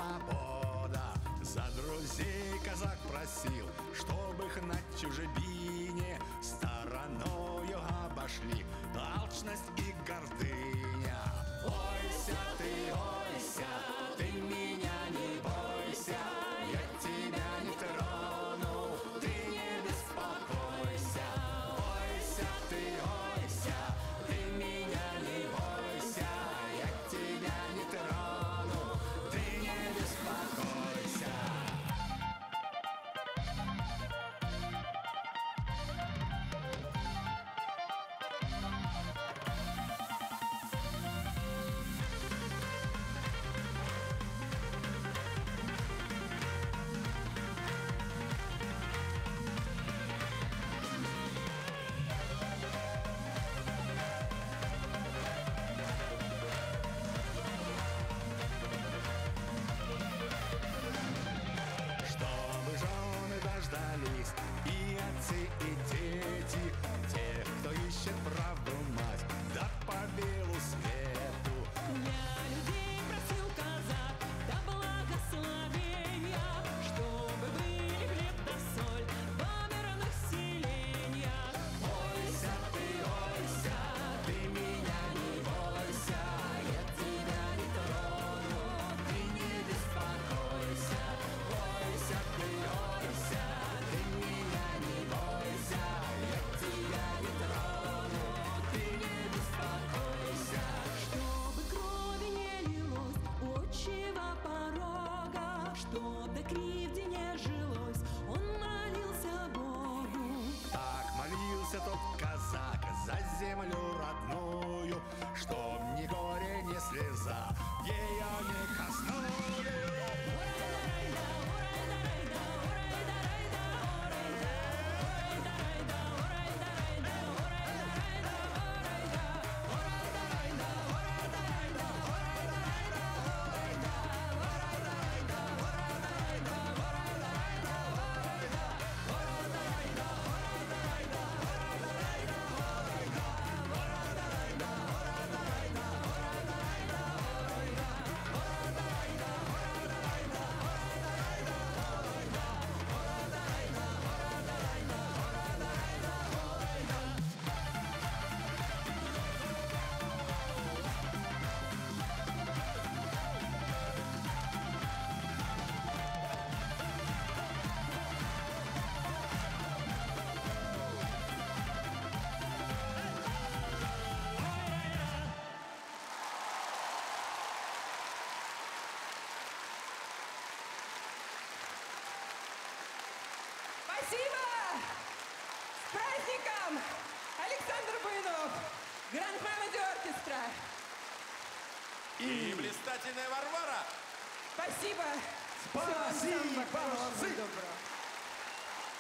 свобода. За друзей казак просил, чтобы их на чужбине стороною обошли алчность и гордыня. Ойся ты меня не бойся, я тебя не трону, ты не беспокойся. Ойся ты меня не бойся, я тебя не трону, ты не беспокойся. И отцы, и дети, те, кто ищет правду мать, да по белу свету. Я людей просил казак, да благословения, чтобы были хлеб да соль во мирных селениях. Ойся ты меня не бойся, я тебя не трону, ты не беспокойся. Ойся ты меня не бойся, я тебя не трону, ты не беспокойся. Чтобы крови не лилось у отчего порога, чтоб до кривди не жилось, он молился Богу. Так молился тот казак за землю родную, чтоб ни горе, ни слеза ее не коснули. Спасибо! С праздником! Александр Буйнов, Гранд Мелоди Оркестра. И блистательная Варвара. Спасибо! Спасибо! Всего вам самого хорошего и доброго.